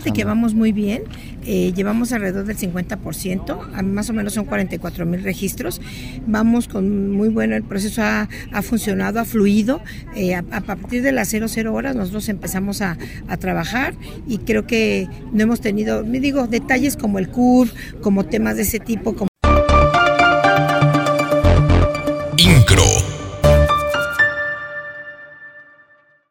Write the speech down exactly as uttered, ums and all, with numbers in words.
Fíjate que vamos muy bien, eh, llevamos alrededor del cincuenta por ciento, más o menos son cuarenta y cuatro mil registros, vamos con muy bueno, el proceso ha, ha funcionado, ha fluido, eh, a, a partir de las cero cero horas nosotros empezamos a, a trabajar y creo que no hemos tenido, me digo, detalles como el C U R, como temas de ese tipo, como